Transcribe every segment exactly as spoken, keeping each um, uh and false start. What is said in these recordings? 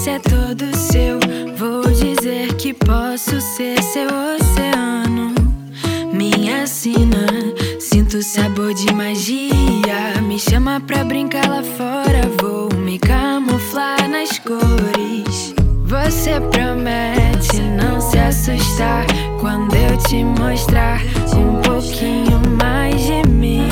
esse é todo seu. Vou dizer que posso ser seu oceano, minha sina. Sinto sabor de magia, me chama pra brincar lá fora. Vou me camuflar nas cores. Você promete não se assustar quando eu te mostrar um pouquinho mais de mim.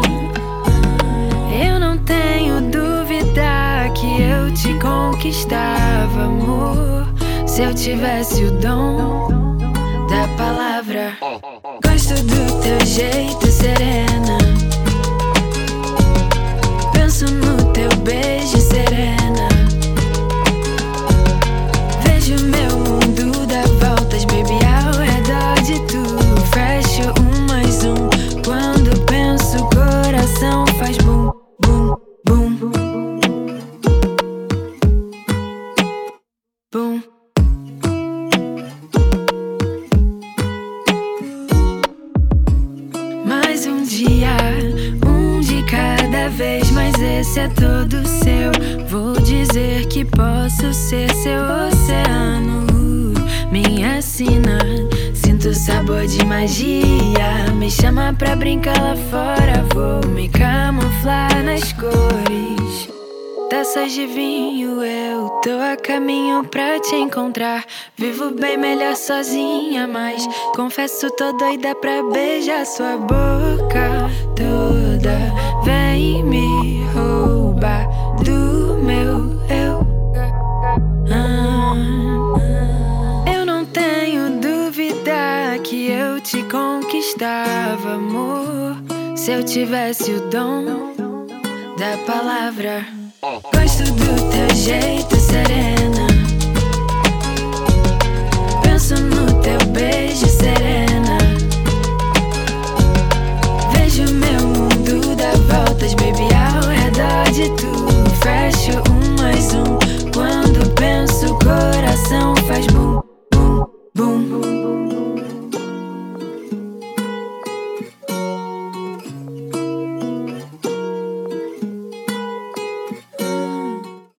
Eu não tenho dúvida que eu te conquistava, amor, se eu tivesse o dom da palavra. Gosto do teu jeito, serena. Penso no teu beijo, serena. Vejo meu mundo dar voltas, baby, ao redor de tu. Fecho um mais um. Quando penso, o coração faz bum, bum, bum, bum. Mais um dia, um de cada vez, mas esse é todo seu. Vou dizer que posso ser seu oceano, minha sina. Sinto sabor de magia, me chama pra brincar lá fora. Vou me camuflar nas cores. Taças de vinho, eu tô a caminho pra te encontrar. Vivo bem melhor sozinha, mas confesso, tô doida pra beijar sua boca toda. Vem me roubar do meu eu. Ah, eu não tenho dúvida que eu te conquistava, amor, se eu tivesse o dom da palavra. Gosto do teu jeito, serena. Penso no teu beijo, serena.